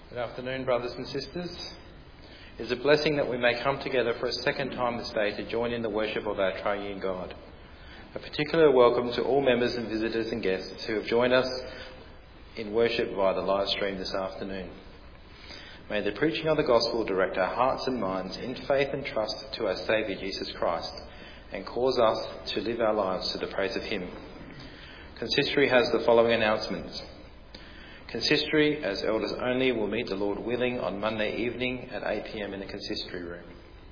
Good afternoon, brothers and sisters. It is a blessing that we may come together for a second time this day to join in the worship of our triune God. A particular welcome to all members and visitors and guests who have joined us in worship via the live stream this afternoon. May the preaching of the gospel direct our hearts and minds in faith and trust to our Saviour Jesus Christ and cause us to live our lives to the praise of Him. Consistory has the following announcements. Consistory, as elders only, will meet the Lord willing on Monday evening at 8 p.m. in the consistory room.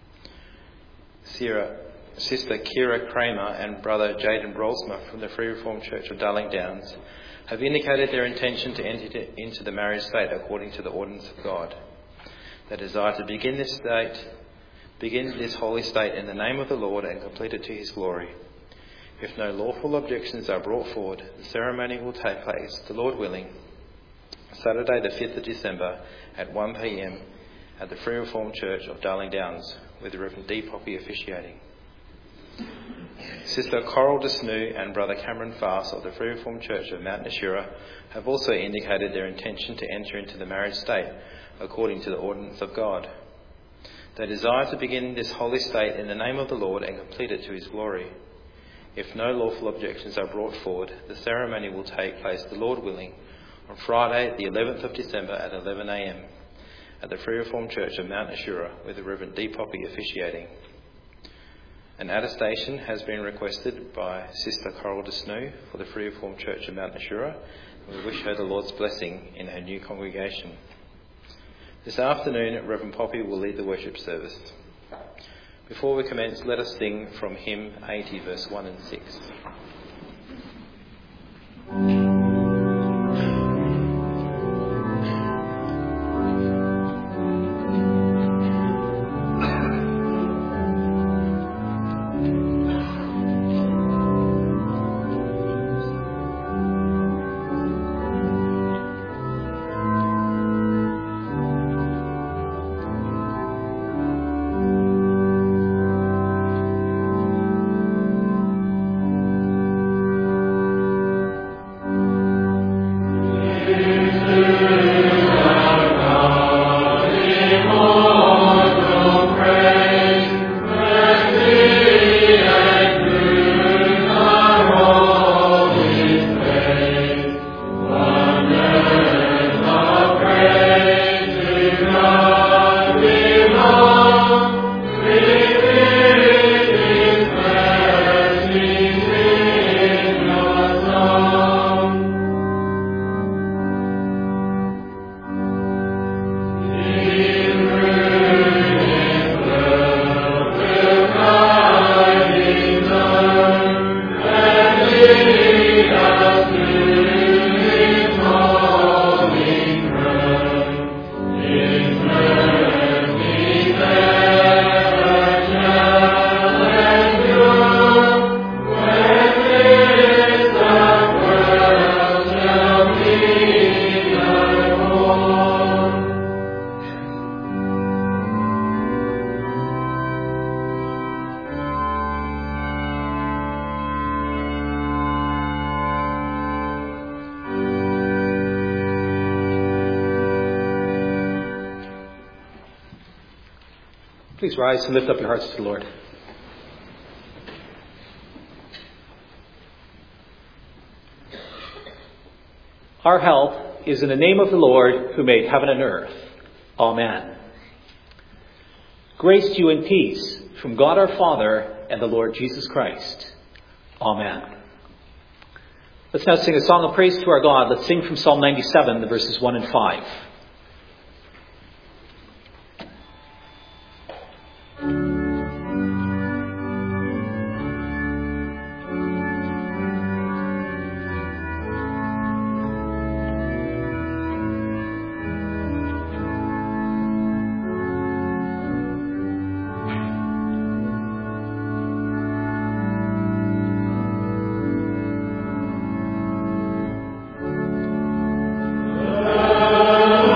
Sister Kira Kramer and Brother Jaden Brolsma from the Free Reformed Church of Darling Downs have indicated their intention to enter into the marriage state according to the ordinance of God. They desire to begin this holy state in the name of the Lord and complete it to His glory. If no lawful objections are brought forward, the ceremony will take place, the Lord willing, Saturday the 5th of December at 1 p.m. at the Free Reformed Church of Darling Downs with the Reverend D. Poppy officiating. Sister Coral Desnu and Brother Cameron Fast of the Free Reformed Church of Mount Nashira have also indicated their intention to enter into the marriage state according to the ordinance of God. They desire to begin this holy state in the name of the Lord and complete it to His glory. If no lawful objections are brought forward, the ceremony will take place, the Lord willing, on Friday the 11th of December at 11 a.m. at the Free Reformed Church of Mount Nashira with the Reverend D. Poppy officiating. An attestation has been requested by Sister Coral Desnu for the Free Reformed Church of Mount Nashira, and we wish her the Lord's blessing in her new congregation. This afternoon, Reverend Poppy will lead the worship service. Before we commence, let us sing from hymn 80, verse 1 and 6. Please rise and lift up your hearts to the Lord. Our help is in the name of the Lord who made heaven and earth. Amen. Grace to you and peace from God our Father and the Lord Jesus Christ. Amen. Let's now sing a song of praise to our God. Let's sing from Psalm 97, the verses 1 and 5. Oh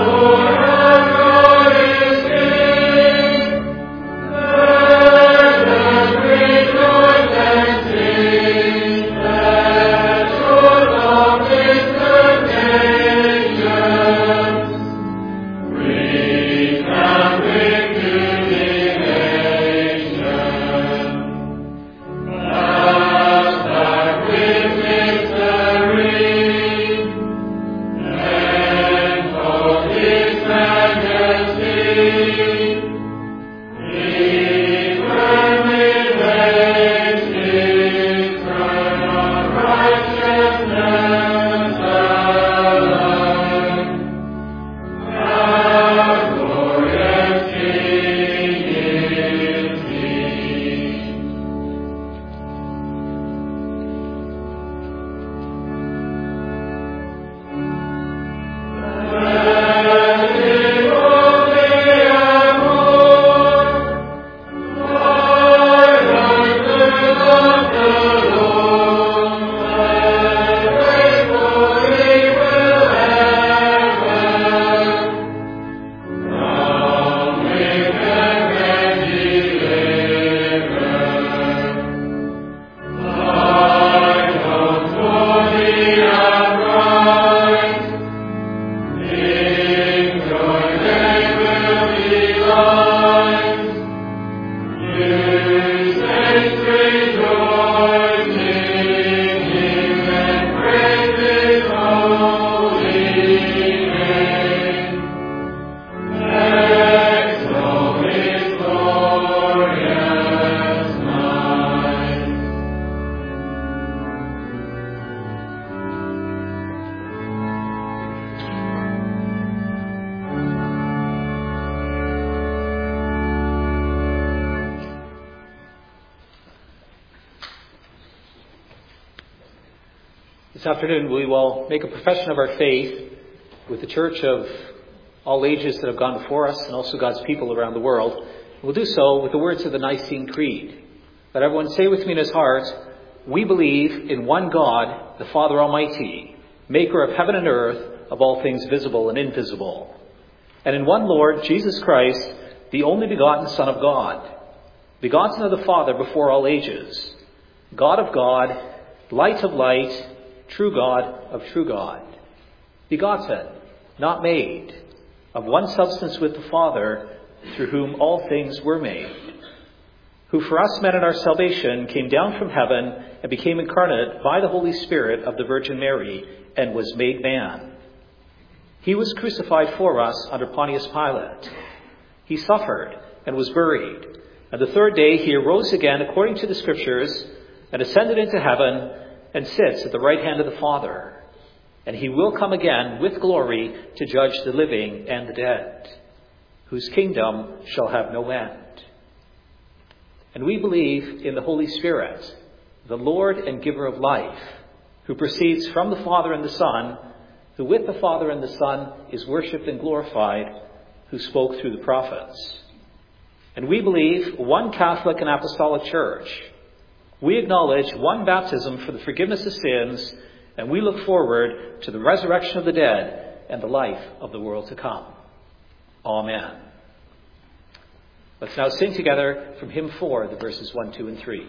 This afternoon we will make a profession of our faith with the church of all ages that have gone before us and also God's people around the world. We'll do so with the words of the Nicene Creed. Let everyone say with me in his heart, "We believe in one God, the Father Almighty, maker of heaven and earth, of all things visible and invisible. And in one Lord, Jesus Christ, the only begotten Son of God, begotten of the Father before all ages, God of God, light of light, true God of true God, begotten, not made, of one substance with the Father, through whom all things were made, who for us men in our salvation came down from heaven and became incarnate by the Holy Spirit of the Virgin Mary and was made man. He was crucified for us under Pontius Pilate. He suffered and was buried, and the third day he arose again according to the Scriptures and ascended into heaven and sits at the right hand of the Father. And he will come again with glory to judge the living and the dead, whose kingdom shall have no end. And we believe in the Holy Spirit, the Lord and giver of life, who proceeds from the Father and the Son, who with the Father and the Son is worshipped and glorified, who spoke through the prophets. And we believe one Catholic and Apostolic Church. We acknowledge one baptism for the forgiveness of sins, and we look forward to the resurrection of the dead and the life of the world to come. Amen. Let's now sing together from hymn 4, the verses 1, 2, and 3.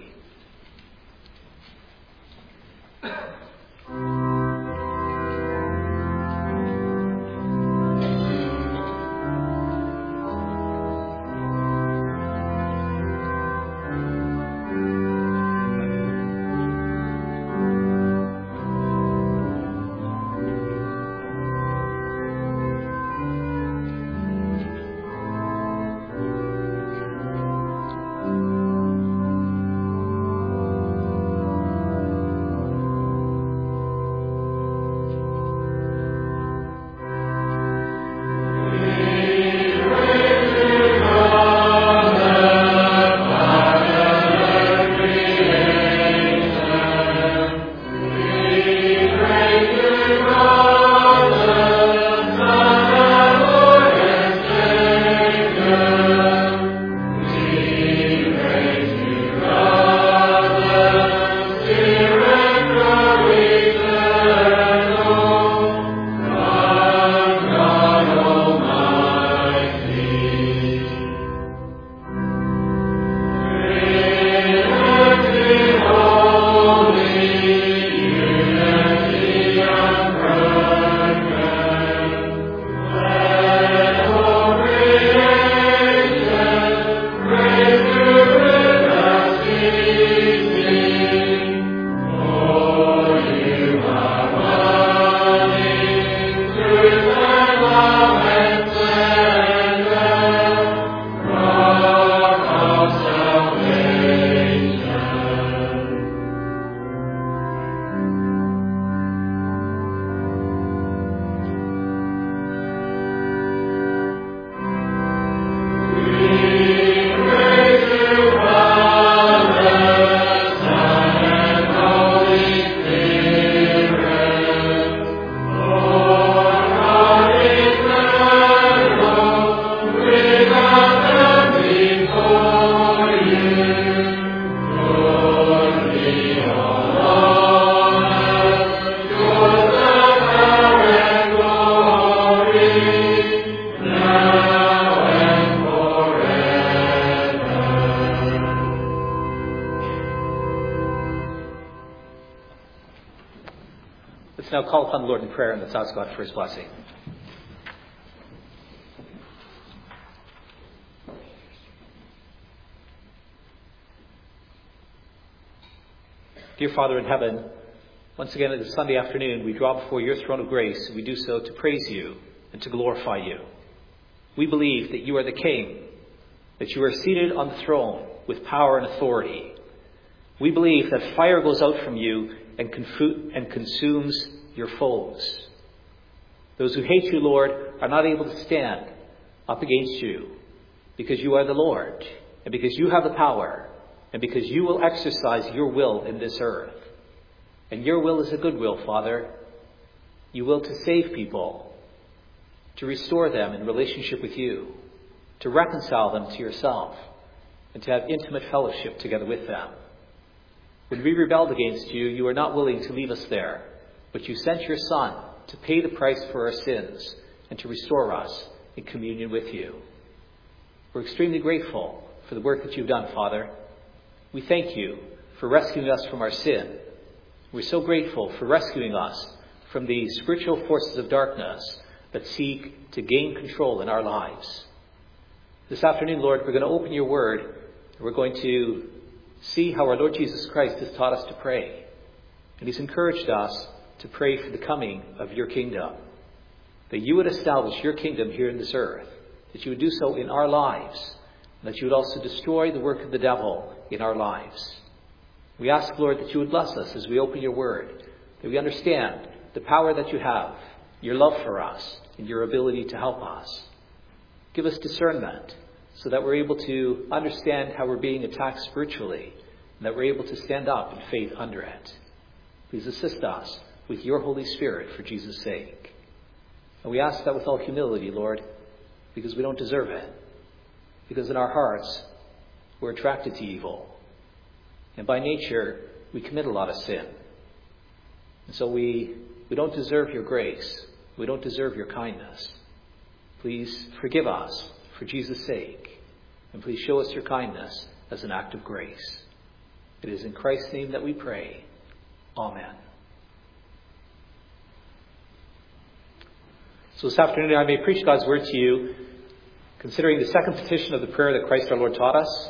Now call upon the Lord in prayer and let's ask God for his blessing. Dear Father in heaven, once again this Sunday afternoon we draw before your throne of grace and we do so to praise you and to glorify you. We believe that you are the King, that you are seated on the throne with power and authority. We believe that fire goes out from you and consumes your foes. Those who hate you, Lord, are not able to stand up against you because you are the Lord and because you have the power and because you will exercise your will in this earth. And your will is a good will, Father. You will to save people, to restore them in relationship with you, to reconcile them to yourself, and to have intimate fellowship together with them. When we rebelled against you, you were not willing to leave us there, but you sent your Son to pay the price for our sins and to restore us in communion with you. We're extremely grateful for the work that you've done, Father. We thank you for rescuing us from our sin. We're so grateful for rescuing us from the spiritual forces of darkness that seek to gain control in our lives. This afternoon, Lord, we're going to open your word, and we're going to see how our Lord Jesus Christ has taught us to pray. And he's encouraged us to pray for the coming of your kingdom, that you would establish your kingdom here in this earth, that you would do so in our lives, and that you would also destroy the work of the devil in our lives. We ask, Lord, that you would bless us as we open your word, that we understand the power that you have, your love for us, and your ability to help us. Give us discernment so that we're able to understand how we're being attacked spiritually, and that we're able to stand up in faith under it. Please assist us with your Holy Spirit for Jesus' sake. And we ask that with all humility, Lord, because we don't deserve it. Because in our hearts, we're attracted to evil. And by nature, we commit a lot of sin. And so we don't deserve your grace. We don't deserve your kindness. Please forgive us for Jesus' sake. And please show us your kindness as an act of grace. It is in Christ's name that we pray. Amen. So this afternoon I may preach God's word to you, considering the second petition of the prayer that Christ our Lord taught us.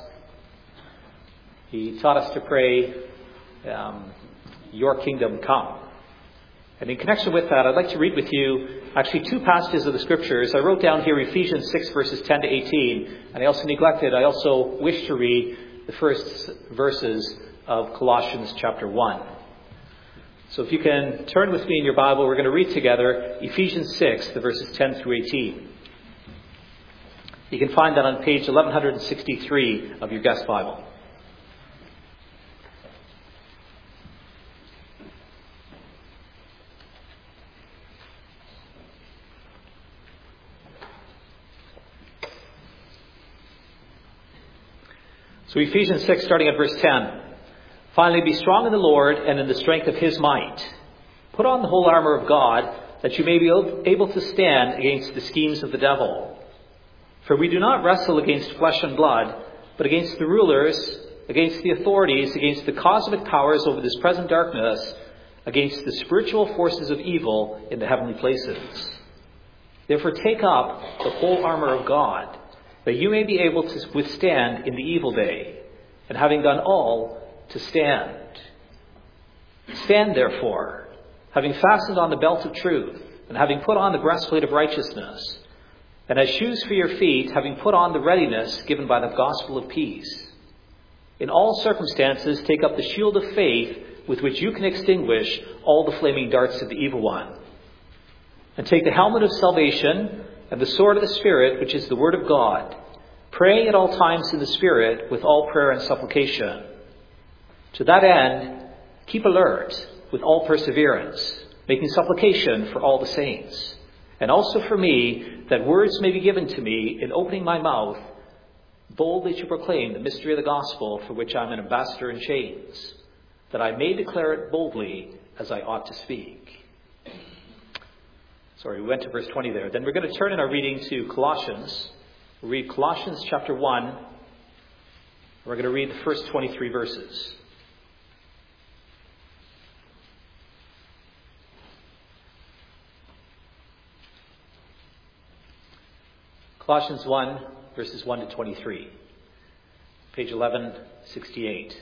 He taught us to pray, your kingdom come. And in connection with that, I'd like to read with you actually two passages of the scriptures. I wrote down here Ephesians 6 verses 10 to 18, and I also wish to read the first verses of Colossians chapter 1. So if you can turn with me in your Bible, we're going to read together Ephesians 6, the verses 10 through 18. You can find that on page 1163 of your guest Bible. So Ephesians 6, starting at verse 10. Finally, be strong in the Lord and in the strength of his might. Put on the whole armor of God, that you may be able to stand against the schemes of the devil. For we do not wrestle against flesh and blood, but against the rulers, against the authorities, against the cosmic powers over this present darkness, against the spiritual forces of evil in the heavenly places. Therefore take up the whole armor of God, that you may be able to withstand in the evil day, and having done all, to stand. Stand therefore, having fastened on the belt of truth, and having put on the breastplate of righteousness, and as shoes for your feet, having put on the readiness given by the gospel of peace. In all circumstances, take up the shield of faith, with which you can extinguish all the flaming darts of the evil one. And take the helmet of salvation, and the sword of the Spirit, which is the word of God, praying at all times in the Spirit with all prayer and supplication. To that end, keep alert with all perseverance, making supplication for all the saints, and also for me, that words may be given to me in opening my mouth, boldly to proclaim the mystery of the gospel, for which I am an ambassador in chains, that I may declare it boldly as I ought to speak. Sorry, we went to verse 20 there. Then we're going to turn in our reading to Colossians. We'll read Colossians chapter 1. We're going to read the first 23 verses. Colossians 1, verses 1 to 23. Page 1168.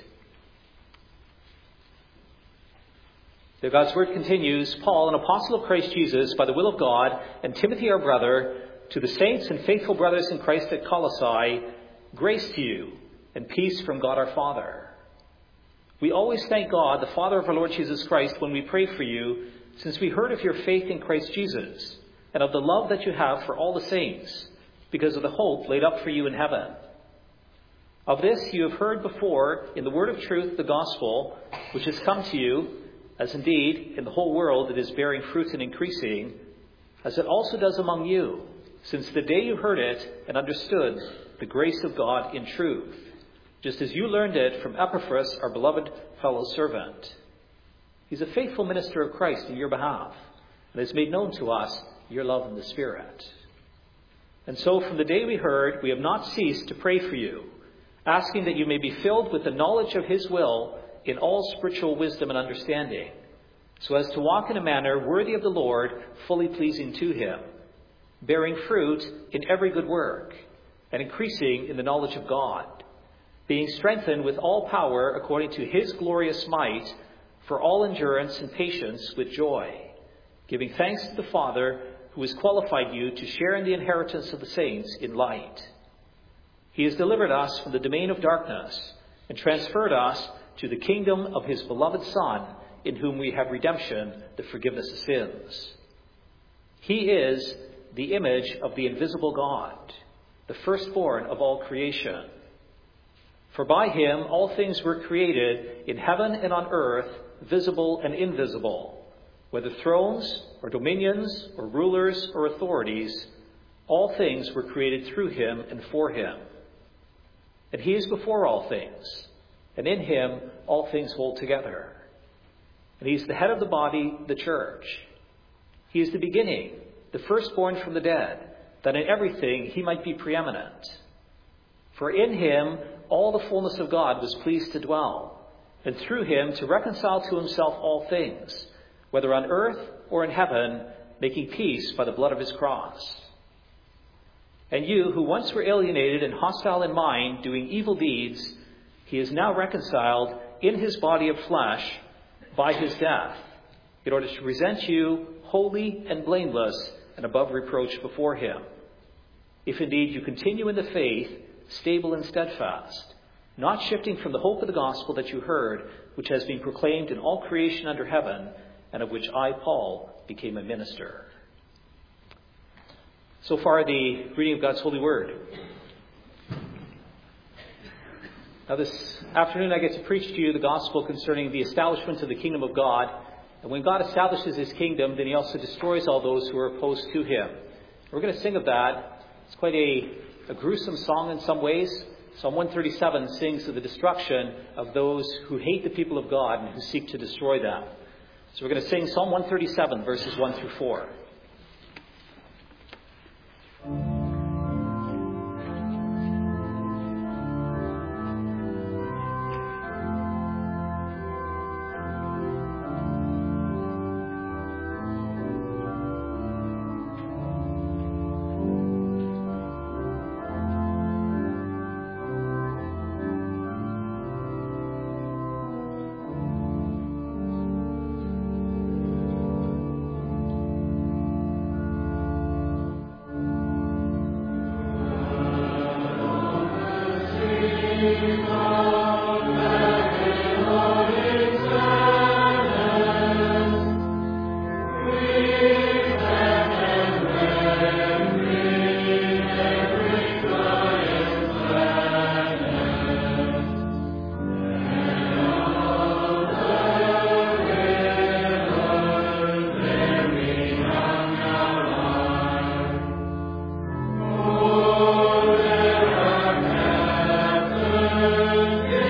There God's word continues, Paul, an apostle of Christ Jesus, by the will of God, and Timothy our brother, to the saints and faithful brothers in Christ at Colossae, grace to you and peace from God our Father. We always thank God, the Father of our Lord Jesus Christ, when we pray for you, since we heard of your faith in Christ Jesus, and of the love that you have for all the saints, because of the hope laid up for you in heaven. Of this you have heard before in the word of truth, the gospel, which has come to you, as indeed in the whole world it is bearing fruit and increasing, as it also does among you, since the day you heard it and understood the grace of God in truth, just as you learned it from Epaphras, our beloved fellow servant. He's a faithful minister of Christ in your behalf, and has made known to us your love in the Spirit. And so from the day we heard, we have not ceased to pray for you, asking that you may be filled with the knowledge of his will in all spiritual wisdom and understanding, so as to walk in a manner worthy of the Lord, fully pleasing to him, bearing fruit in every good work, and increasing in the knowledge of God, being strengthened with all power according to his glorious might, for all endurance and patience with joy, giving thanks to the Father who has qualified you to share in the inheritance of the saints in light. He has delivered us from the domain of darkness and transferred us to the kingdom of his beloved Son, in whom we have redemption, the forgiveness of sins. He is the image of the invisible God, the firstborn of all creation. For by him all things were created in heaven and on earth, visible and invisible, whether thrones or dominions or rulers or authorities, all things were created through him and for him. And he is before all things, and in him all things hold together. And he is the head of the body, the church. He is the beginning, the firstborn from the dead, that in everything he might be preeminent. For in him all the fullness of God was pleased to dwell, and through him to reconcile to himself all things, whether on earth or in heaven, making peace by the blood of his cross. And you, who once were alienated and hostile in mind, doing evil deeds, he is now reconciled in his body of flesh by his death, in order to present you holy and blameless and above reproach before him. If indeed you continue in the faith, stable and steadfast, not shifting from the hope of the gospel that you heard, which has been proclaimed in all creation under heaven, and of which I, Paul, became a minister. So far, the reading of God's holy word. Now this afternoon I get to preach to you the gospel concerning the establishment of the kingdom of God. And when God establishes his kingdom, then he also destroys all those who are opposed to him. We're going to sing of that. It's quite a gruesome song in some ways. Psalm 137 sings of the destruction of those who hate the people of God and who seek to destroy them. So we're going to sing Psalm 137, verses 1 through 4. Yeah.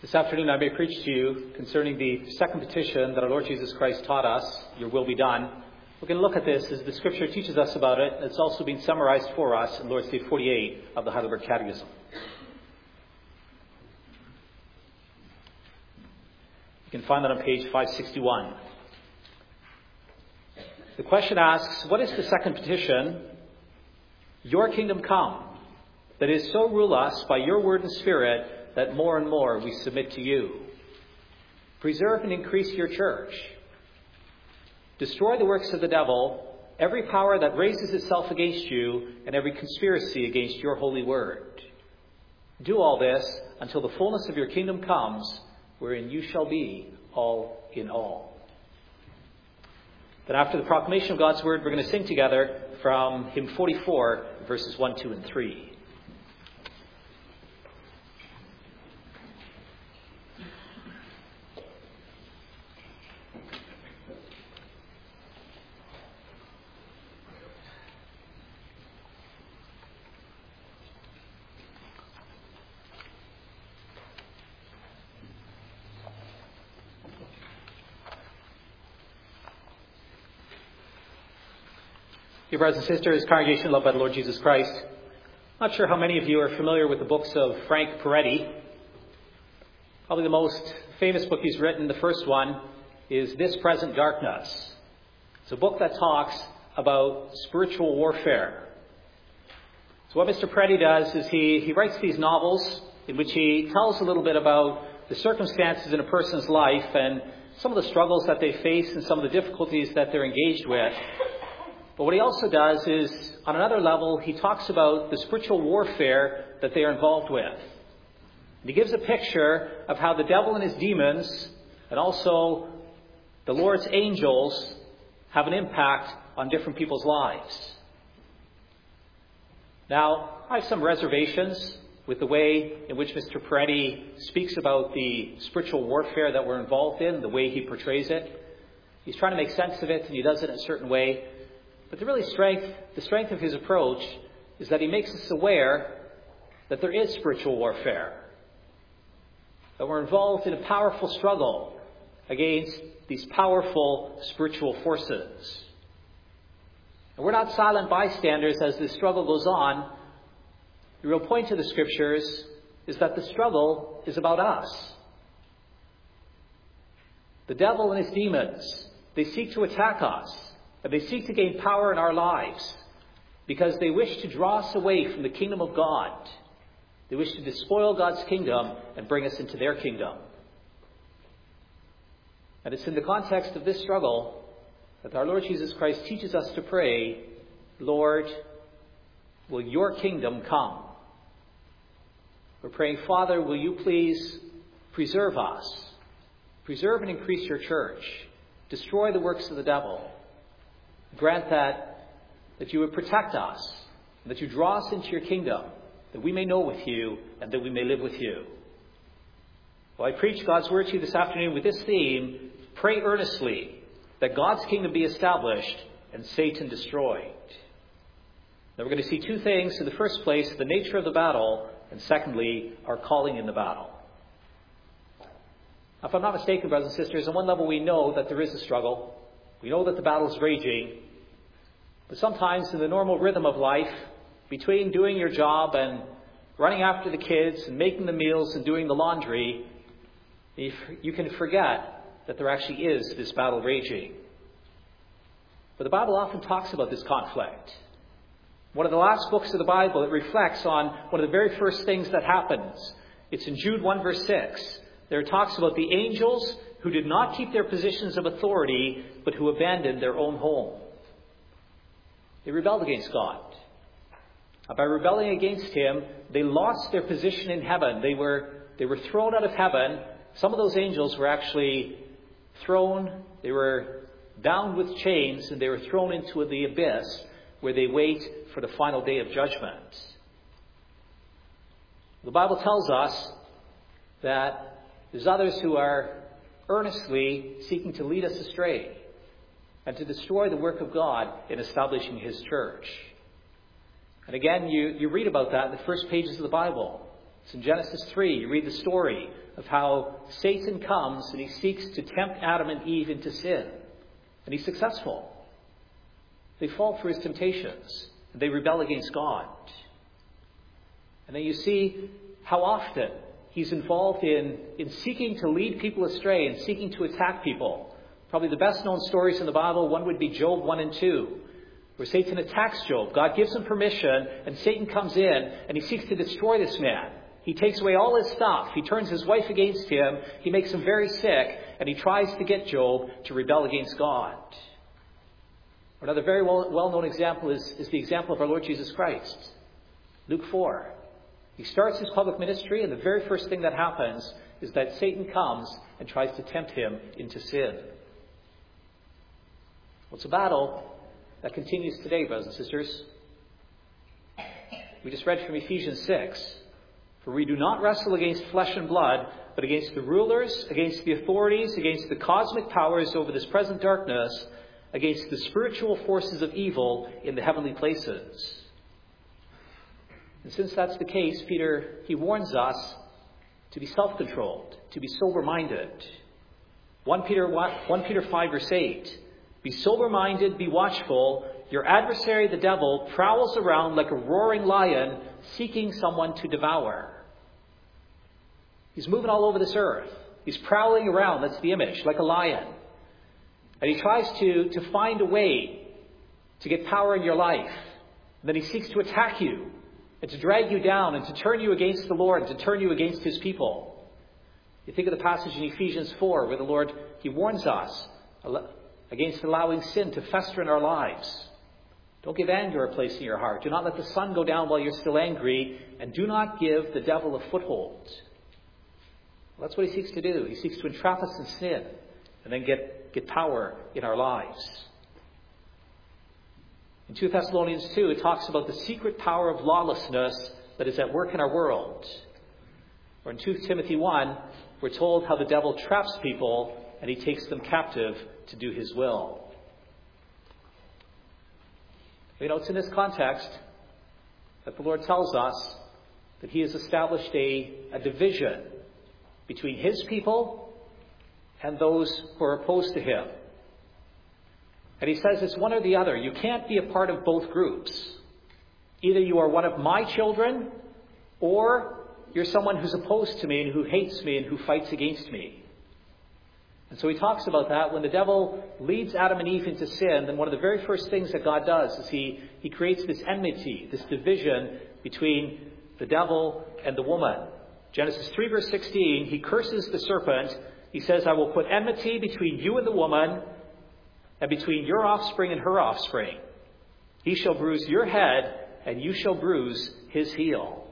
This afternoon I may preach to you concerning the second petition that our Lord Jesus Christ taught us, your will be done. We're going to look at this as the Scripture teaches us about it. It's also been summarized for us in Lord's Day 48 of the Heidelberg Catechism. You can find that on page 561. The question asks, what is the second petition? Your kingdom come, that is, so rule us by your word and spirit that more and more we submit to you. Preserve and increase your church. Destroy the works of the devil, every power that raises itself against you, and every conspiracy against your holy word. Do all this until the fullness of your kingdom comes, wherein you shall be all in all. Then after the proclamation of God's word, we're going to sing together from hymn 44, verses 1, 2, and 3. Dear brothers and sisters, congregation loved by the Lord Jesus Christ, I'm not sure how many of you are familiar with the books of Frank Peretti. Probably the most famous book he's written, the first one, is This Present Darkness. It's a book that talks about spiritual warfare. So what Mr. Peretti does is he writes these novels in which he tells a little bit about the circumstances in a person's life and some of the struggles that they face and some of the difficulties that they're engaged with. But what he also does is, on another level, he talks about the spiritual warfare that they are involved with. And he gives a picture of how the devil and his demons, and also the Lord's angels, have an impact on different people's lives. Now, I have some reservations with the way in which Mr. Peretti speaks about the spiritual warfare that we're involved in, the way he portrays it. He's trying to make sense of it, and he does it in a certain way. But the strength of his approach is that he makes us aware that there is spiritual warfare, that we're involved in a powerful struggle against these powerful spiritual forces. And we're not silent bystanders as this struggle goes on. The real point of the Scriptures is that the struggle is about us. The devil and his demons, they seek to attack us. And they seek to gain power in our lives because they wish to draw us away from the kingdom of God. They wish to despoil God's kingdom and bring us into their kingdom. And it's in the context of this struggle that our Lord Jesus Christ teaches us to pray, Lord, will your kingdom come? We're praying, Father, will you please preserve us? Preserve and increase your church. Destroy the works of the devil. Grant that you would protect us, that you draw us into your kingdom, that we may know with you and that we may live with you. Well, I preach God's word to you this afternoon with this theme, pray earnestly that God's kingdom be established and Satan destroyed. Now we're going to see two things. In the first place, the nature of the battle, and secondly, our calling in the battle. Now, if I'm not mistaken, brothers and sisters, on one level we know that there is a struggle. We know that the battle is raging. But sometimes in the normal rhythm of life, between doing your job and running after the kids and making the meals and doing the laundry, you can forget that there actually is this battle raging. But the Bible often talks about this conflict. One of the last books of the Bible, it reflects on one of the very first things that happens. It's in Jude 1 verse 6. There it talks about the angels who did not keep their positions of authority, but who abandoned their own home. They rebelled against God. By rebelling against him, they lost their position in heaven. They were thrown out of heaven. Some of those angels were actually thrown. They were bound with chains, and they were thrown into the abyss where they wait for the final day of judgment. The Bible tells us that there's others who are earnestly seeking to lead us astray and to destroy the work of God in establishing his church. And again, you read about that in the first pages of the Bible. It's in Genesis 3. You read the story of how Satan comes and he seeks to tempt Adam and Eve into sin. And he's successful. They fall for his temptations. And they rebel against God. And then you see how often he's involved in seeking to lead people astray and seeking to attack people. Probably the best known stories in the Bible, one would be Job 1 and 2, where Satan attacks Job. God gives him permission, and Satan comes in and he seeks to destroy this man. He takes away all his stuff. He turns his wife against him. He makes him very sick, and he tries to get Job to rebel against God. Another very well-known example is the example of our Lord Jesus Christ. Luke 4. He starts his public ministry, and the very first thing that happens is that Satan comes and tries to tempt him into sin. Well, it's a battle that continues today, brothers and sisters. We just read from Ephesians 6. For we do not wrestle against flesh and blood, but against the rulers, against the authorities, against the cosmic powers over this present darkness, against the spiritual forces of evil in the heavenly places. And since that's the case, Peter, he warns us to be self-controlled, to be sober-minded. 1 Peter 5 verse 8. Be sober-minded, be watchful. Your adversary, the devil, prowls around like a roaring lion, seeking someone to devour. He's moving all over this earth. He's prowling around, that's the image, like a lion. And he tries to find a way to get power in your life. And then he seeks to attack you and to drag you down and to turn you against the Lord and to turn you against his people. You think of the passage in Ephesians 4 where the Lord, he warns us against allowing sin to fester in our lives. Don't give anger a place in your heart. Do not let the sun go down while you're still angry, and do not give the devil a foothold. Well, that's what he seeks to do. He seeks to entrap us in sin and then get power in our lives. In 2 Thessalonians 2, it talks about the secret power of lawlessness that is at work in our world. Or in 2 Timothy 1, we're told how the devil traps people and he takes them captive to do his will. You know, it's in this context that the Lord tells us that he has established a division between his people and those who are opposed to him. And he says it's one or the other. You can't be a part of both groups. Either you are one of my children, or you're someone who's opposed to me and who hates me and who fights against me. And so he talks about that. When the devil leads Adam and Eve into sin, then one of the very first things that God does is he creates this enmity, this division between the devil and the woman. Genesis 3 verse 16, he curses the serpent. He says, I will put enmity between you and the woman, and between your offspring and her offspring. He shall bruise your head, and you shall bruise his heel.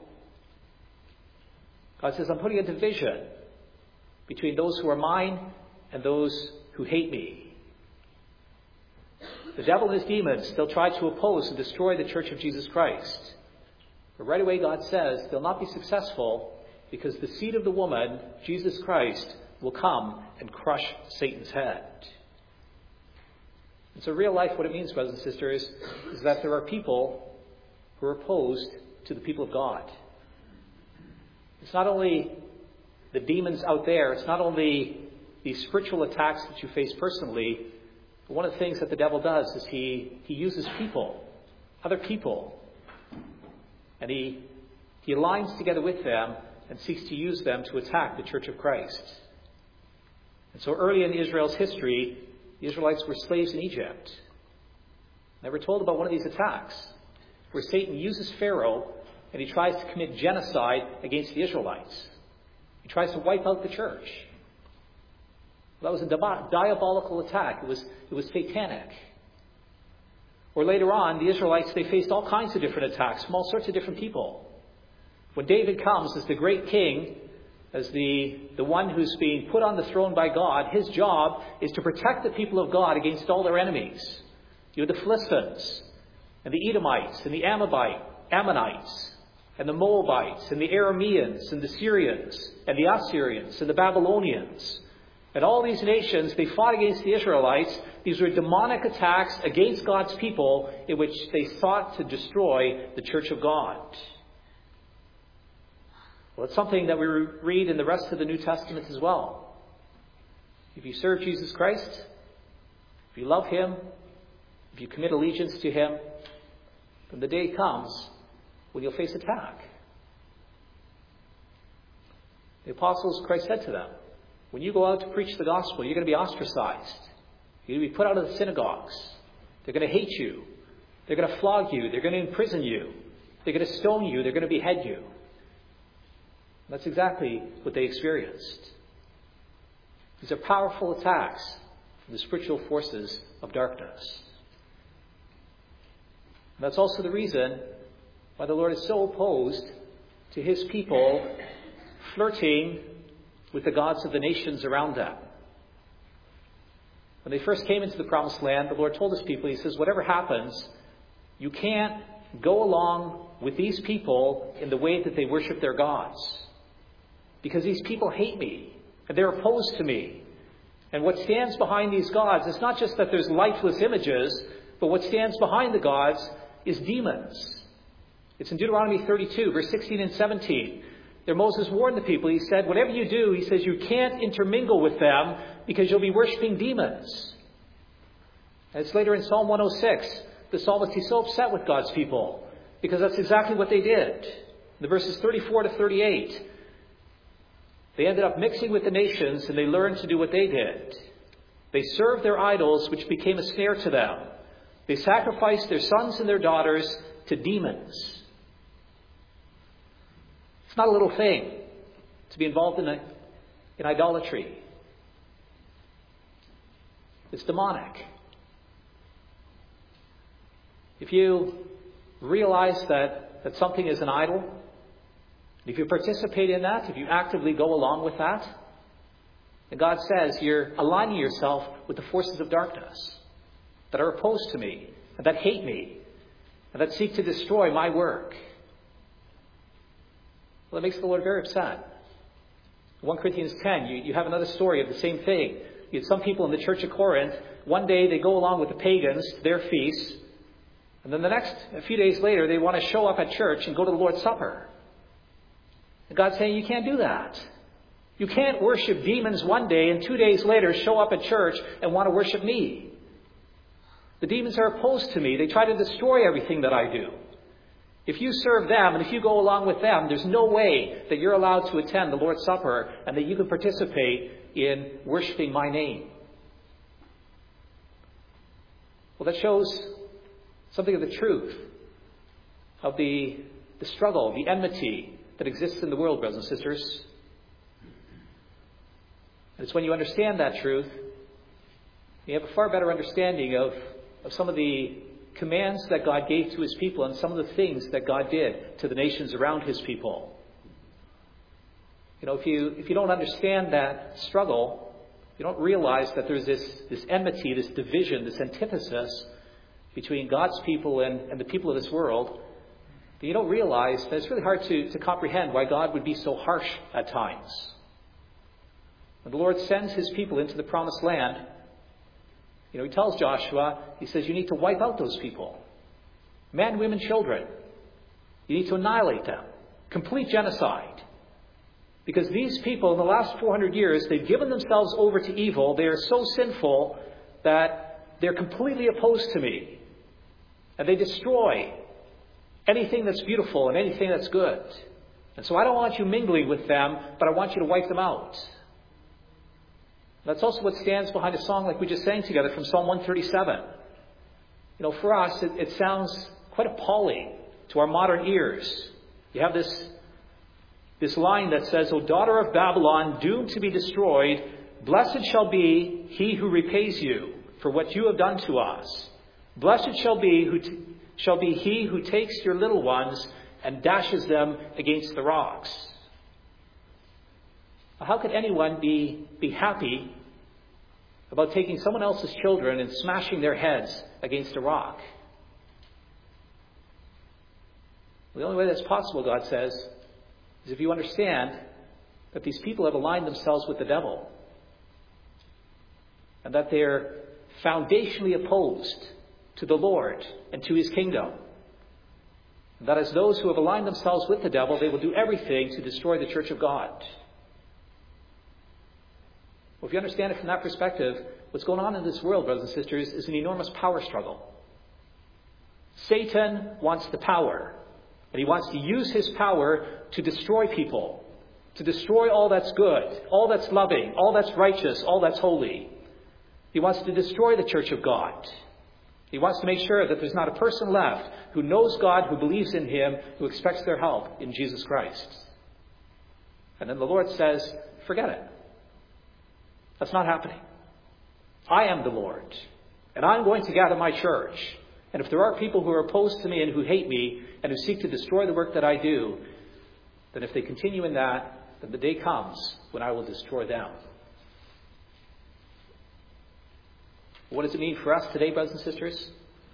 God says, I'm putting a division between those who are mine and those who hate me. The devil and his demons, they'll try to oppose and destroy the church of Jesus Christ. But right away God says they'll not be successful because the seed of the woman, Jesus Christ, will come and crush Satan's head. And so real life, what it means, brothers and sisters, is that there are people who are opposed to the people of God. It's not only the demons out there, it's not only these spiritual attacks that you face personally, but one of the things that the devil does is he uses people, other people, and he aligns together with them and seeks to use them to attack the church of Christ. And so early in Israel's history, the Israelites were slaves in Egypt. They were told about one of these attacks where Satan uses Pharaoh and he tries to commit genocide against the Israelites. He tries to wipe out the church. That was a diabolical attack. It was satanic. Or later on, the Israelites, they faced all kinds of different attacks from all sorts of different people. When David comes as the great king, as the one who's being put on the throne by God, his job is to protect the people of God against all their enemies. You have the Philistines, and the Edomites, and the Ammonites, and the Moabites, and the Arameans, and the Syrians, and the Assyrians, and the Babylonians. And all these nations, they fought against the Israelites. These were demonic attacks against God's people in which they sought to destroy the church of God. Well, it's something that we read in the rest of the New Testament as well. If you serve Jesus Christ, if you love Him, if you commit allegiance to Him, then the day comes when you'll face attack. The apostles, Christ said to them, when you go out to preach the gospel, you're going to be ostracized. You're going to be put out of the synagogues. They're going to hate you. They're going to flog you. They're going to imprison you. They're going to stone you. They're going to behead you. That's exactly what they experienced. These are powerful attacks from the spiritual forces of darkness. And that's also the reason why the Lord is so opposed to His people flirting with the gods of the nations around them. When they first came into the Promised Land, the Lord told His people, He says, whatever happens, you can't go along with these people in the way that they worship their gods. Because these people hate me, and they're opposed to me. And what stands behind these gods is not just that there's lifeless images, but what stands behind the gods is demons. It's in Deuteronomy 32, verse 16 and 17. There Moses warned the people. He said, whatever you do, he says, you can't intermingle with them because you'll be worshiping demons. And it's later in Psalm 106, the psalmist, he's so upset with God's people because that's exactly what they did. In the verses 34 to 38, they ended up mixing with the nations and they learned to do what they did. They served their idols, which became a snare to them. They sacrificed their sons and their daughters to demons. It's not a little thing to be involved in idolatry. It's demonic. If you realize that something is an idol, if you participate in that, if you actively go along with that, then God says you're aligning yourself with the forces of darkness that are opposed to me, and that hate me, and that seek to destroy my work. Well, it makes the Lord very upset. 1 Corinthians 10, you have another story of the same thing. You had some people in the church of Corinth. One day they go along with the pagans to their feasts, and then a few days later, they want to show up at church and go to the Lord's Supper. And God's saying, you can't do that. You can't worship demons one day and 2 days later show up at church and want to worship me. The demons are opposed to me. They try to destroy everything that I do. If you serve them and if you go along with them, there's no way that you're allowed to attend the Lord's Supper and that you can participate in worshiping my name. Well, that shows something of the truth of the struggle, the enmity that exists in the world, brothers and sisters. And it's when you understand that truth, you have a far better understanding of some of the commands that God gave to His people and some of the things that God did to the nations around His people. You know, if you don't understand that struggle, you don't realize that there's this enmity, this division, this antithesis between God's people and the people of this world, then you don't realize that it's really hard to comprehend why God would be so harsh at times. When the Lord sends His people into the Promised Land, you know, He tells Joshua, He says, you need to wipe out those people. Men, women, children. You need to annihilate them. Complete genocide. Because these people, in the last 400 years, they've given themselves over to evil. They are so sinful that they're completely opposed to me. And they destroy anything that's beautiful and anything that's good. And so I don't want you mingling with them, but I want you to wipe them out. That's also what stands behind a song like we just sang together from Psalm 137. You know, for us, it sounds quite appalling to our modern ears. You have this line that says, O daughter of Babylon, doomed to be destroyed, blessed shall be he who repays you for what you have done to us. Blessed shall be he who takes your little ones and dashes them against the rocks. How could anyone be happy about taking someone else's children and smashing their heads against a rock? The only way that's possible, God says, is if you understand that these people have aligned themselves with the devil and that they're foundationally opposed to the Lord and to His kingdom. And that as those who have aligned themselves with the devil, they will do everything to destroy the church of God. Well, if you understand it from that perspective, what's going on in this world, brothers and sisters, is an enormous power struggle. Satan wants the power, and he wants to use his power to destroy people, to destroy all that's good, all that's loving, all that's righteous, all that's holy. He wants to destroy the church of God. He wants to make sure that there's not a person left who knows God, who believes in him, who expects their help in Jesus Christ. And then the Lord says, forget it. That's not happening. I am the Lord, and I'm going to gather my church. And if there are people who are opposed to me and who hate me and who seek to destroy the work that I do, then if they continue in that, then the day comes when I will destroy them. What does it mean for us today, brothers and sisters?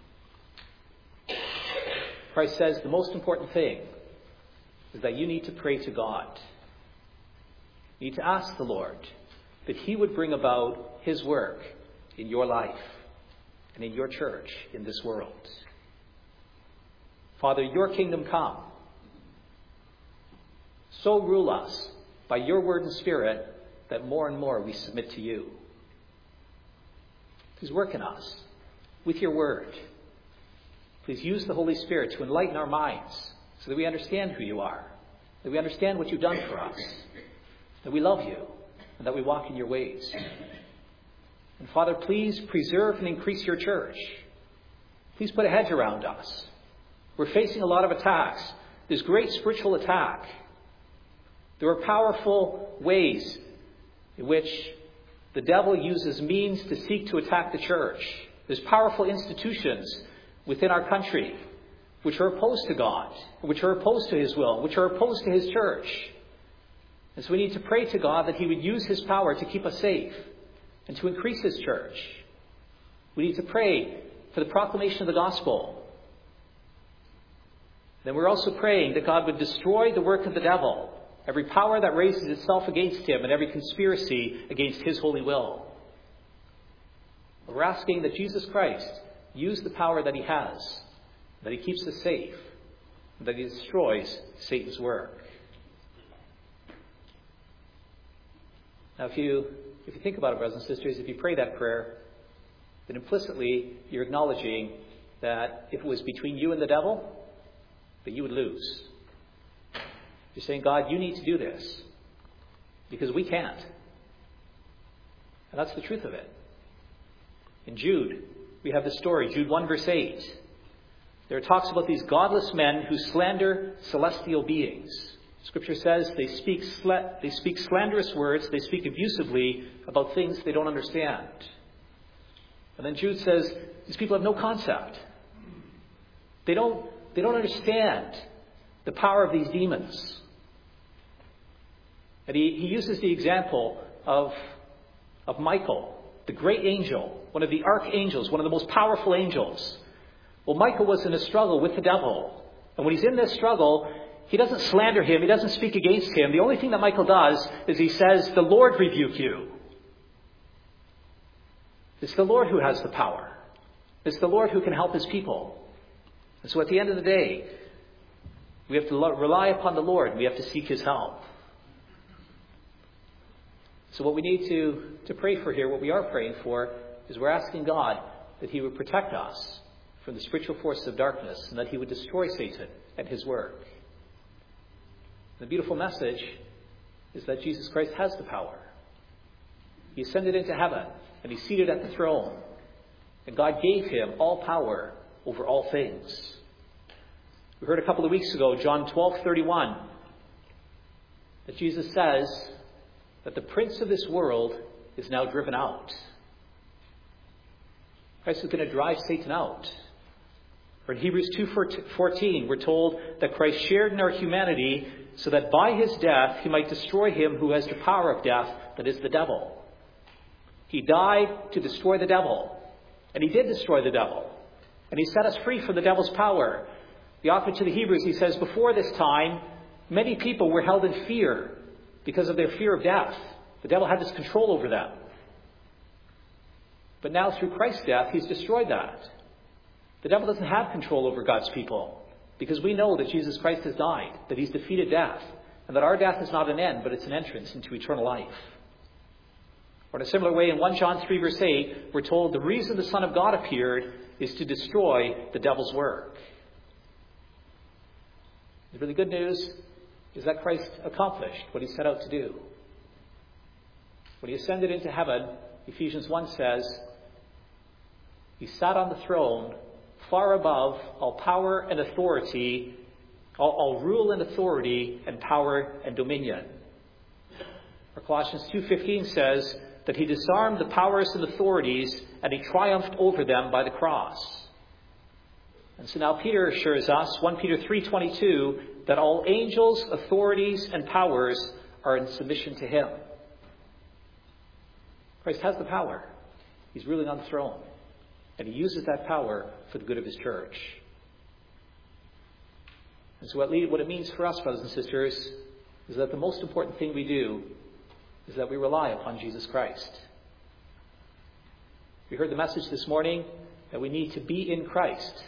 Christ says the most important thing is that you need to pray to God. You need to ask the Lord that he would bring about his work in your life and in your church in this world. Father, your kingdom come. So rule us by your word and spirit that more and more we submit to you. Please work in us with your word. Please use the Holy Spirit to enlighten our minds so that we understand who you are, that we understand what you've done for us, that we love you, and that we walk in your ways. And Father, please preserve and increase your church. Please put a hedge around us. We're facing a lot of attacks. There's great spiritual attack. There are powerful ways in which the devil uses means to seek to attack the church. There's powerful institutions within our country which are opposed to God, which are opposed to his will, which are opposed to his church. And so we need to pray to God that he would use his power to keep us safe and to increase his church. We need to pray for the proclamation of the gospel. Then we're also praying that God would destroy the work of the devil, every power that raises itself against him and every conspiracy against his holy will. We're asking that Jesus Christ use the power that he has, that he keeps us safe, and that he destroys Satan's work. Now, if you think about it, brothers and sisters, if you pray that prayer, then implicitly you're acknowledging that if it was between you and the devil, that you would lose. You're saying, God, you need to do this because we can't. And that's the truth of it. In Jude, we have the story, Jude 1 verse 8. There it talks about these godless men who slander celestial beings. Scripture says they speak slanderous words, they speak abusively about things they don't understand. And then Jude says these people have no concept. They don't understand the power of these demons. And he uses the example of Michael, the great angel, one of the archangels, one of the most powerful angels. Well, Michael was in a struggle with the devil. And when he's in this struggle, he doesn't slander him. He doesn't speak against him. The only thing that Michael does is he says, "The Lord rebuke you." It's the Lord who has the power. It's the Lord who can help his people. And so at the end of the day, we have to rely upon the Lord. We have to seek his help. So what we need to pray for here, what we are praying for, is we're asking God that he would protect us from the spiritual forces of darkness and that he would destroy Satan and his work. The beautiful message is that Jesus Christ has the power. He ascended into heaven and he's seated at the throne. And God gave him all power over all things. We heard a couple of weeks ago, John 12:31, that Jesus says that the prince of this world is now driven out. Christ is going to drive Satan out. Or in Hebrews 2:14, we're told that Christ shared in our humanity so that by his death he might destroy him who has the power of death, that is the devil. He died to destroy the devil. And he did destroy the devil. And he set us free from the devil's power. The author to the Hebrews, he says, before this time, many people were held in fear because of their fear of death. The devil had this control over them. But now through Christ's death, he's destroyed that. The devil doesn't have control over God's people. because we know that Jesus Christ has died, that he's defeated death, and that our death is not an end, but it's an entrance into eternal life. Or in a similar way, in 1 John 3 verse 8, we're told the reason the Son of God appeared is to destroy the devil's work. The really good news is that Christ accomplished what he set out to do. When he ascended into heaven, Ephesians 1 says, he sat on the throne far above all power and authority, all rule and authority and power and dominion. Or Colossians 2:15 says that he disarmed the powers and authorities and he triumphed over them by the cross. And so now Peter assures us, 1 Peter 3:22, that all angels, authorities, and powers are in submission to him. Christ has the power. He's ruling on the throne. And he uses that power for the good of his church. And so what it means for us, brothers and sisters, is that the most important thing we do is that we rely upon Jesus Christ. We heard the message this morning that we need to be in Christ.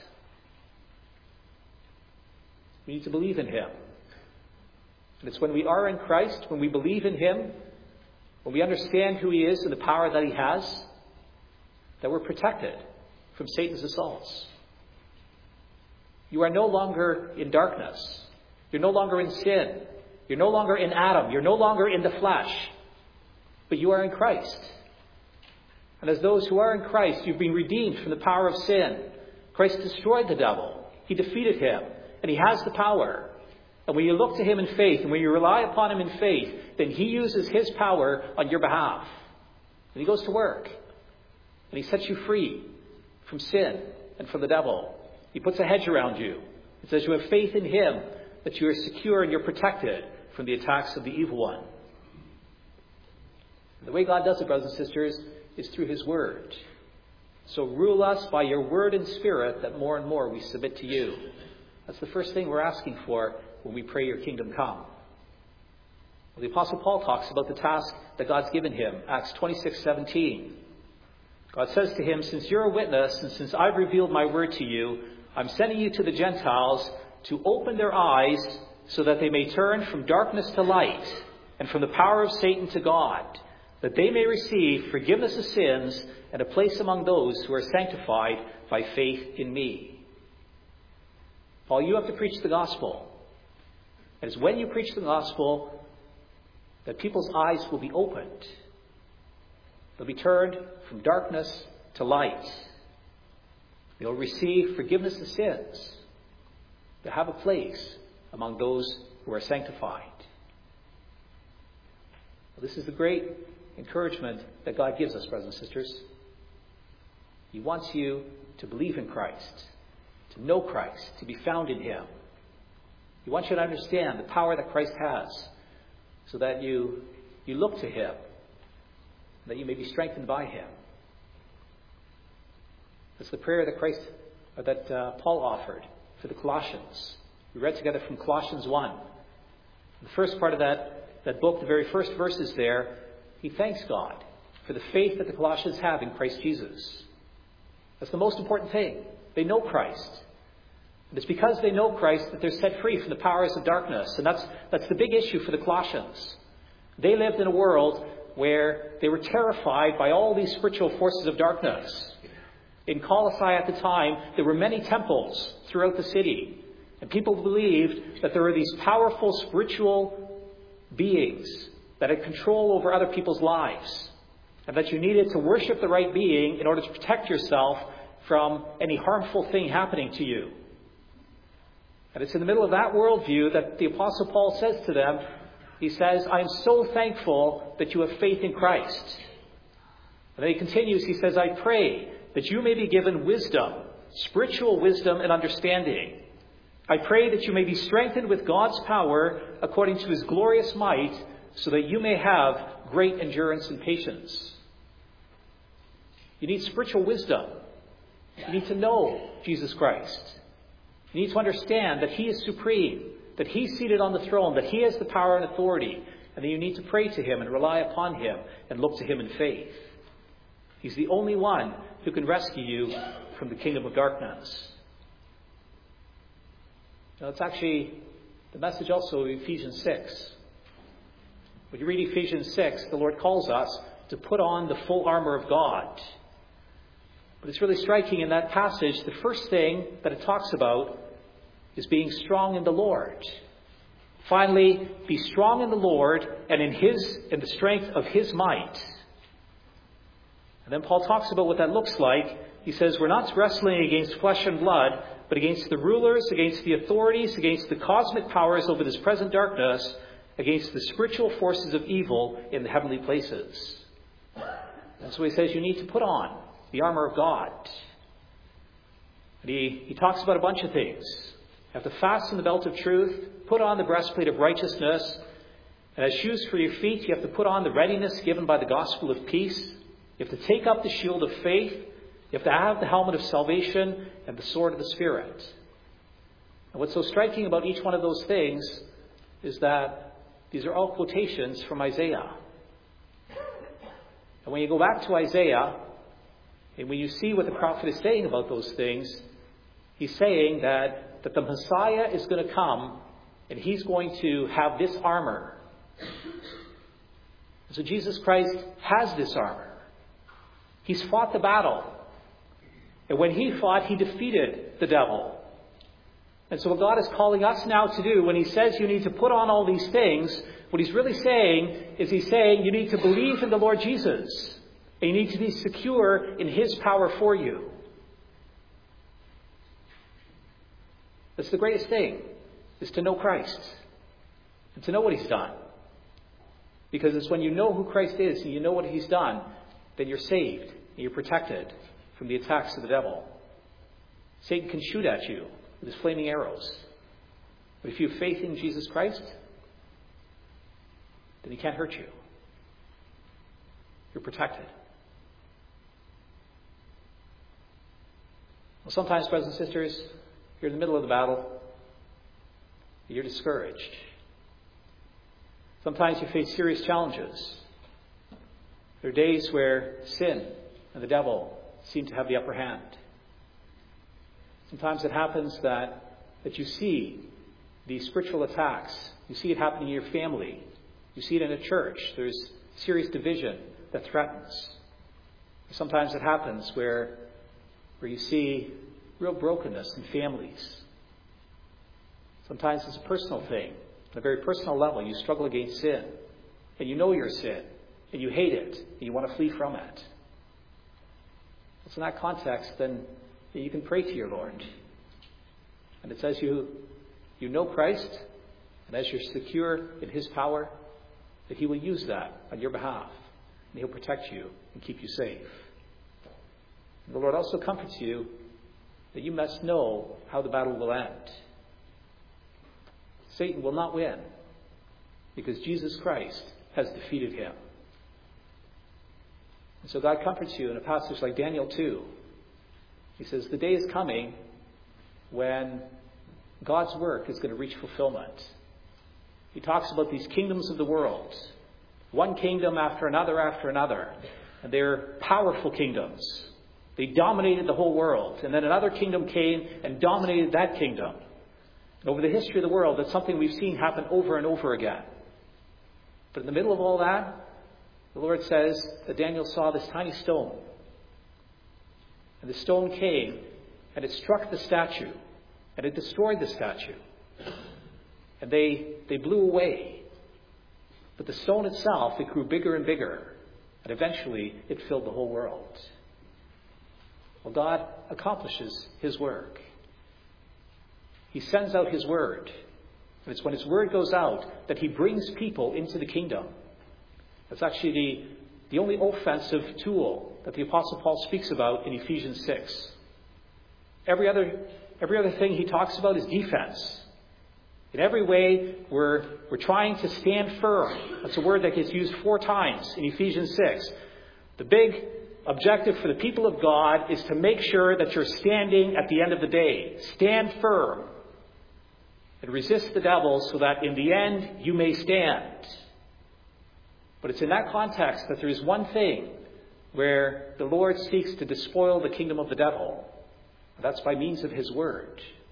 We need to believe in him. And it's when we are in Christ, when we believe in him, when we understand who he is and the power that he has, that we're protected from Satan's assaults. You are no longer in darkness. You're no longer in sin. You're no longer in Adam. You're no longer in the flesh. But you are in Christ. And as those who are in Christ, you've been redeemed from the power of sin. Christ destroyed the devil. He defeated him. And he has the power. And when you look to him in faith, and when you rely upon him in faith, then he uses his power on your behalf. And he goes to work. And he sets you free from sin and from the devil. He puts a hedge around you. It says you have faith in him, that you are secure and you're protected from the attacks of the evil one. And the way God does it, brothers and sisters, is through his word. So rule us by your word and spirit, that more and more we submit to you. That's the first thing we're asking for when we pray your kingdom come. Well, the Apostle Paul talks about the task that God's given him. Acts 26:17. God says to him, since you're a witness and since I've revealed my word to you, I'm sending you to the Gentiles to open their eyes so that they may turn from darkness to light and from the power of Satan to God, that they may receive forgiveness of sins and a place among those who are sanctified by faith in me. Paul, you have to preach the gospel. And it's when you preach the gospel that people's eyes will be opened. They'll be turned from darkness to light. They'll receive forgiveness of sins. They'll have a place among those who are sanctified. Well, this is the great encouragement that God gives us, brothers and sisters. He wants you to believe in Christ, to know Christ, to be found in him. He wants you to understand the power that Christ has so that you look to him, that you may be strengthened by him. That's the prayer that Paul offered for the Colossians. We read together from Colossians 1. The first part of that book, the very first verses there, he thanks God for the faith that the Colossians have in Christ Jesus. That's the most important thing. They know Christ. And it's because they know Christ that they're set free from the powers of darkness. And that's the big issue for the Colossians. They lived in a world where they were terrified by all these spiritual forces of darkness. In Colossae at the time, there were many temples throughout the city. And people believed that there were these powerful spiritual beings that had control over other people's lives. And that you needed to worship the right being in order to protect yourself from any harmful thing happening to you. And it's in the middle of that worldview that the Apostle Paul says to them, he says, I'm so thankful that you have faith in Christ. And then he continues, he says, I pray that you may be given wisdom, spiritual wisdom and understanding. I pray that you may be strengthened with God's power according to his glorious might, so that you may have great endurance and patience. You need spiritual wisdom. You need to know Jesus Christ. You need to understand that he is supreme, that he's seated on the throne, that he has the power and authority, and that you need to pray to him and rely upon him and look to him in faith. He's the only one who can rescue you from the kingdom of darkness. Now, it's actually the message also of Ephesians 6. When you read Ephesians 6, the Lord calls us to put on the full armor of God. But it's really striking in that passage, the first thing that it talks about is being strong in the Lord. Finally, be strong in the Lord and in the strength of His might. And then Paul talks about what that looks like. He says, we're not wrestling against flesh and blood, but against the rulers, against the authorities, against the cosmic powers over this present darkness, against the spiritual forces of evil in the heavenly places. And so he says you need to put on the armor of God. And he talks about a bunch of things. You have to fasten the belt of truth, put on the breastplate of righteousness, and as shoes for your feet, you have to put on the readiness given by the gospel of peace. You have to take up the shield of faith. You have to have the helmet of salvation and the sword of the Spirit. And what's so striking about each one of those things is that these are all quotations from Isaiah. And when you go back to Isaiah, and when you see what the prophet is saying about those things, he's saying that the Messiah is going to come and he's going to have this armor. So Jesus Christ has this armor. He's fought the battle. And when he fought, he defeated the devil. And so what God is calling us now to do, when he says you need to put on all these things, what he's really saying is he's saying you need to believe in the Lord Jesus. And you need to be secure in his power for you. That's the greatest thing, is to know Christ. And to know what he's done. Because it's when you know who Christ is and you know what he's done, that you're saved and you're protected from the attacks of the devil. Satan can shoot at you with his flaming arrows. But if you have faith in Jesus Christ, then he can't hurt you. You're protected. Well, sometimes, brothers and sisters, you're in the middle of the battle. You're discouraged. Sometimes you face serious challenges. There are days where sin and the devil seem to have the upper hand. Sometimes it happens that you see these spiritual attacks. You see it happening in your family. You see it in a church. There's serious division that threatens. Sometimes it happens where you see real brokenness in families. Sometimes it's a personal thing. On a very personal level, you struggle against sin. And you know your sin. And you hate it. And you want to flee from it. So in that context, then you can pray to your Lord. And it's as you know Christ, and as you're secure in his power, that he will use that on your behalf. And he'll protect you and keep you safe. And the Lord also comforts you that you must know how the battle will end. Satan will not win because Jesus Christ has defeated him. And so God comforts you in a passage like Daniel 2. He says, the day is coming when God's work is going to reach fulfillment. He talks about these kingdoms of the world. One kingdom after another. And they're powerful kingdoms. They dominated the whole world. And then another kingdom came and dominated that kingdom. And over the history of the world, that's something we've seen happen over and over again. But in the middle of all that, the Lord says that Daniel saw this tiny stone. And the stone came and it struck the statue. And it destroyed the statue. And they blew away. But the stone itself, it grew bigger and bigger. And eventually it filled the whole world. Well, God accomplishes his work. He sends out his word. And it's when his word goes out that he brings people into the kingdom. That's actually the only offensive tool that the Apostle Paul speaks about in Ephesians 6. Every other thing he talks about is defense. In every way, we're trying to stand firm. That's a word that gets used 4 times in Ephesians 6. The big objective for the people of God is to make sure that you're standing at the end of the day. Stand firm. And resist the devil so that in the end you may stand. But it's in that context that there is one thing where the Lord seeks to despoil the kingdom of the devil. And that's by means of his word.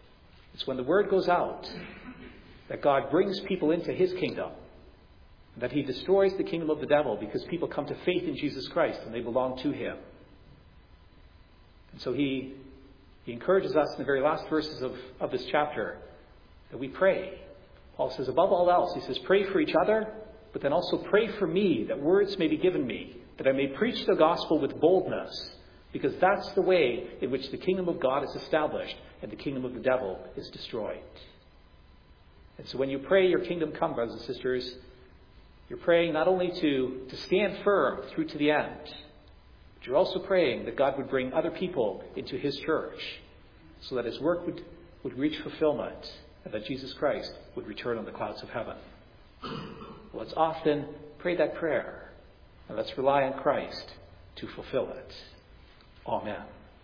It's when the word goes out that God brings people into his kingdom, that he destroys the kingdom of the devil because people come to faith in Jesus Christ and they belong to him. And so he encourages us in the very last verses of this chapter that we pray. Paul says, above all else, he says, pray for each other, but then also pray for me, that words may be given me, that I may preach the gospel with boldness, because that's the way in which the kingdom of God is established and the kingdom of the devil is destroyed. And so when you pray, your kingdom come, brothers and sisters, you're praying not only to stand firm through to the end, but you're also praying that God would bring other people into his church so that his work would reach fulfillment and that Jesus Christ would return on the clouds of heaven. Well, let's often pray that prayer, and let's rely on Christ to fulfill it. Amen.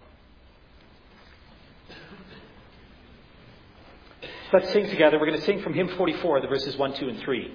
Let's sing together. We're going to sing from hymn 44, the verses 1, 2, and 3.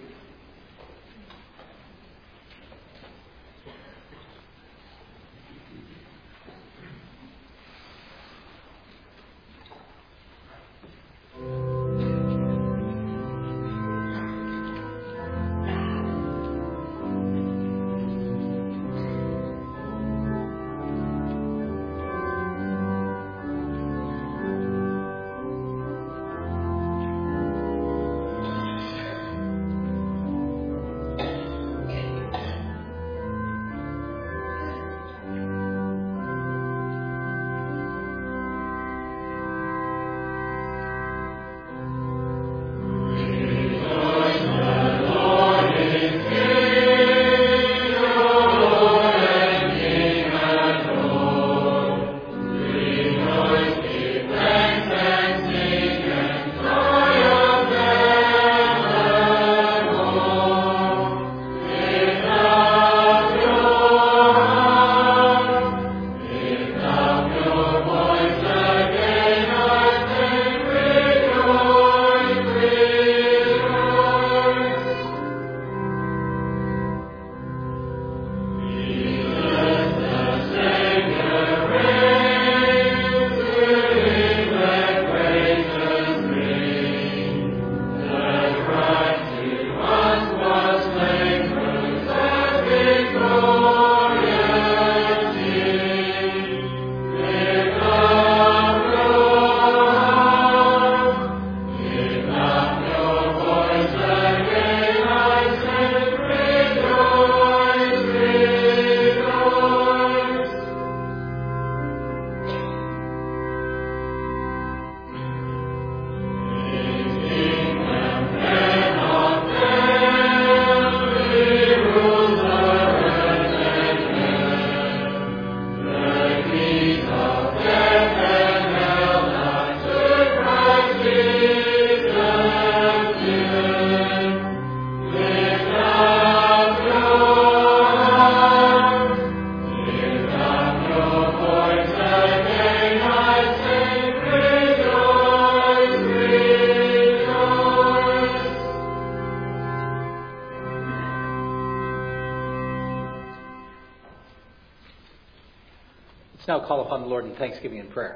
Let's now call upon the Lord in thanksgiving and prayer.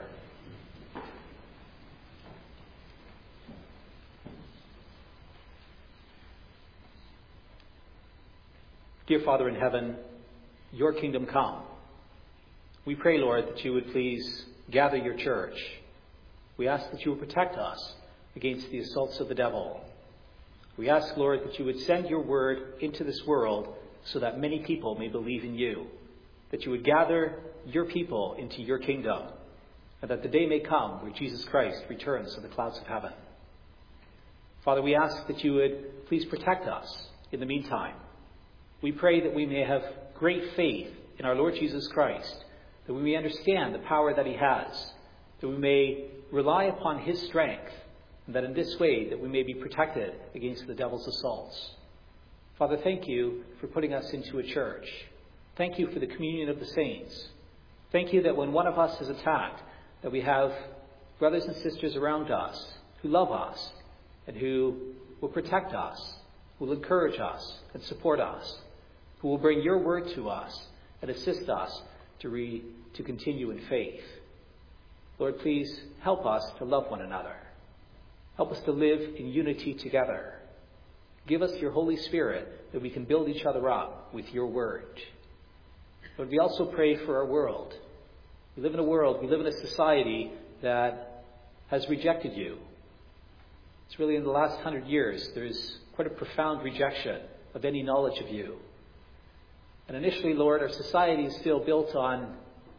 Dear Father in heaven, your kingdom come. We pray, Lord, that you would please gather your church. We ask that you would protect us against the assaults of the devil. We ask, Lord, that you would send your word into this world so that many people may believe in you, that you would gather your people into your kingdom, and that the day may come where Jesus Christ returns on the clouds of heaven. Father, we ask that you would please protect us in the meantime. We pray that we may have great faith in our Lord Jesus Christ, that we may understand the power that he has, that we may rely upon his strength, and that in this way that we may be protected against the devil's assaults. Father, thank you for putting us into a church. Thank you for the communion of the saints. Thank you that when one of us is attacked, that we have brothers and sisters around us who love us and who will protect us, who will encourage us and support us, who will bring your word to us and assist us to continue in faith. Lord, please help us to love one another. Help us to live in unity together. Give us your Holy Spirit that we can build each other up with your word. But we also pray for our world. We live in a society that has rejected you. It's really in the last 100 years, there's quite a profound rejection of any knowledge of you. And initially, Lord, our society is still built on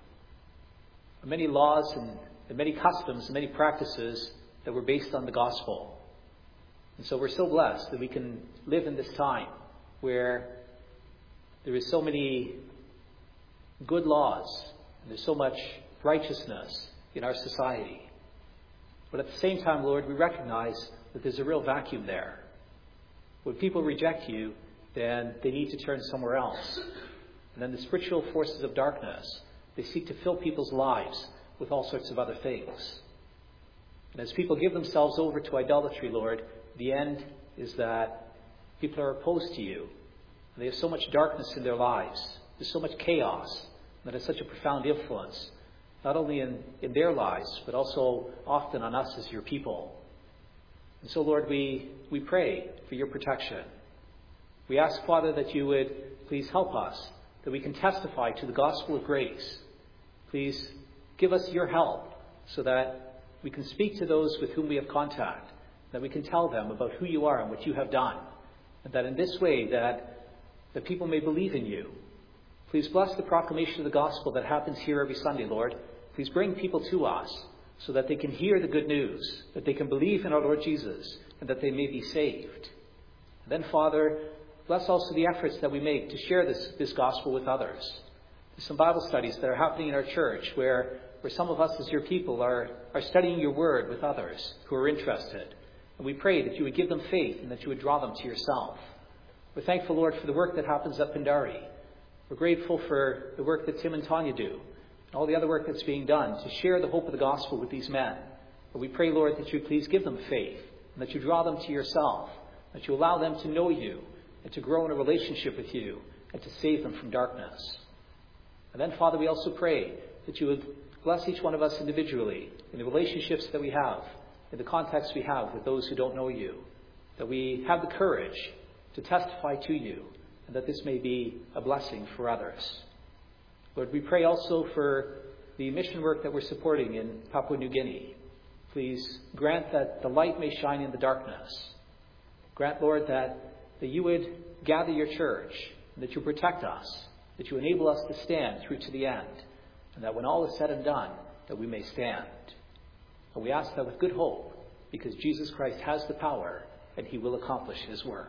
many laws and many customs and many practices that were based on the gospel. And so we're so blessed that we can live in this time where there is so many good laws and there's so much righteousness in our society. But at the same time, Lord, we recognize that there's a real vacuum there. When people reject you, then they need to turn somewhere else. And then the spiritual forces of darkness, they seek to fill people's lives with all sorts of other things. And as people give themselves over to idolatry, Lord, the end is that people are opposed to you. And they have so much darkness in their lives. There's so much chaos that has such a profound influence, not only in their lives, but also often on us as your people. And so, Lord, we pray for your protection. We ask, Father, that you would please help us, that we can testify to the gospel of grace. Please give us your help so that we can speak to those with whom we have contact, that we can tell them about who you are and what you have done, and that in this way that people may believe in you. Please bless the proclamation of the gospel that happens here every Sunday, Lord. Please bring people to us so that they can hear the good news, that they can believe in our Lord Jesus, and that they may be saved. And then, Father, bless also the efforts that we make to share this gospel with others. There's some Bible studies that are happening in our church where some of us as your people are studying your word with others who are interested. And we pray that you would give them faith and that you would draw them to yourself. We're thankful, Lord, for the work that happens at Pindari. We're grateful for the work that Tim and Tanya do, and all the other work that's being done to share the hope of the gospel with these men. But we pray, Lord, that you please give them faith, and that you draw them to yourself, that you allow them to know you, and to grow in a relationship with you, and to save them from darkness. And then, Father, we also pray that you would bless each one of us individually in the relationships that we have, in the context we have with those who don't know you, that we have the courage to testify to you, and that this may be a blessing for others. Lord, we pray also for the mission work that we're supporting in Papua New Guinea. Please grant that the light may shine in the darkness. Grant, Lord, that you would gather your church, and that you protect us, that you enable us to stand through to the end, and that when all is said and done, that we may stand. And we ask that with good hope, because Jesus Christ has the power, and he will accomplish his work.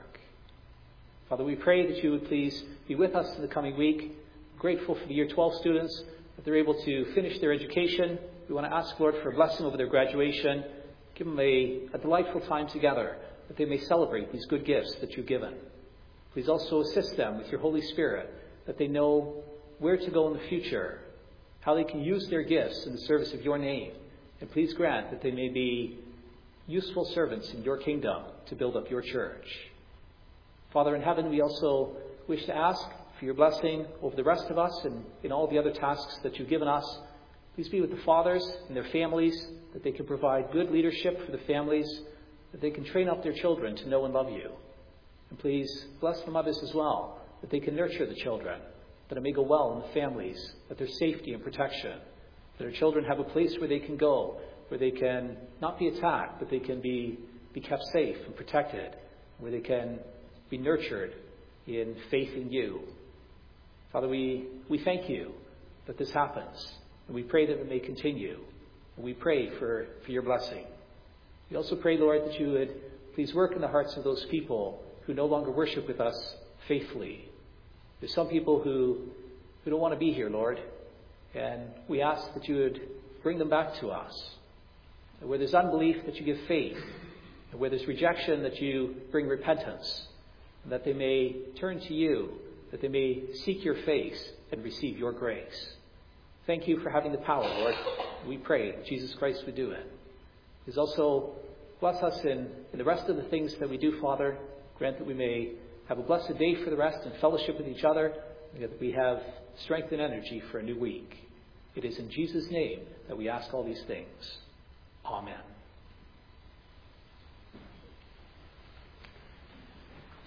Father, we pray that you would please be with us in the coming week. We're grateful for the Year 12 students, that they're able to finish their education. We want to ask, Lord, for a blessing over their graduation. Give them a delightful time together, that they may celebrate these good gifts that you've given. Please also assist them with your Holy Spirit, that they know where to go in the future, how they can use their gifts in the service of your name. And please grant that they may be useful servants in your kingdom to build up your church. Father in heaven, we also wish to ask for your blessing over the rest of us and in all the other tasks that you've given us. Please be with the fathers and their families, that they can provide good leadership for the families, that they can train up their children to know and love you. And please bless the mothers as well, that they can nurture the children, that it may go well in the families, that there's safety and protection, that our children have a place where they can go, where they can not be attacked, but they can be kept safe and protected, where they can be nurtured in faith in you. Father, we thank you that this happens, and we pray that it may continue, and we pray for your blessing. We also pray, Lord, that you would please work in the hearts of those people who no longer worship with us faithfully. There's some people who don't want to be here, Lord, and we ask that you would bring them back to us. And where there's unbelief, that you give faith, and where there's rejection, that you bring repentance, and that they may turn to you, that they may seek your face and receive your grace. Thank you for having the power, Lord. We pray that Jesus Christ would do it. Please also bless us in the rest of the things that we do, Father. Grant that we may have a blessed day for the rest and fellowship with each other, and that we have strength and energy for a new week. It is in Jesus' name that we ask all these things. Amen.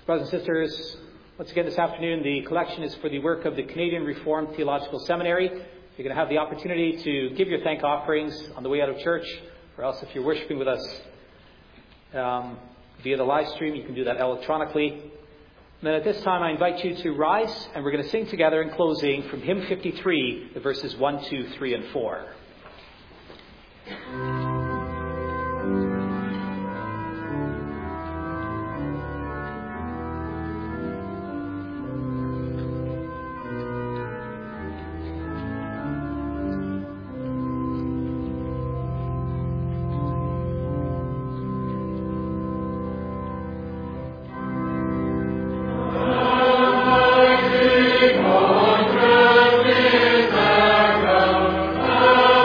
Brothers and sisters, once again this afternoon the collection is for the work of the Canadian Reformed Theological Seminary. You're going to have the opportunity to give your thank offerings on the way out of church, or else if you're worshiping with us via the live stream, you can do that electronically. And then at this time I invite you to rise, and we're going to sing together in closing from hymn 53, the verses 1, 2, 3, and 4. Oh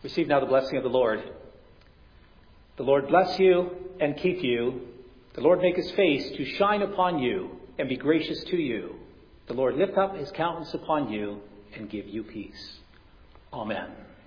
Receive now the blessing of the Lord. The Lord bless you and keep you. The Lord make his face to shine upon you and be gracious to you. The Lord lift up his countenance upon you and give you peace. Amen.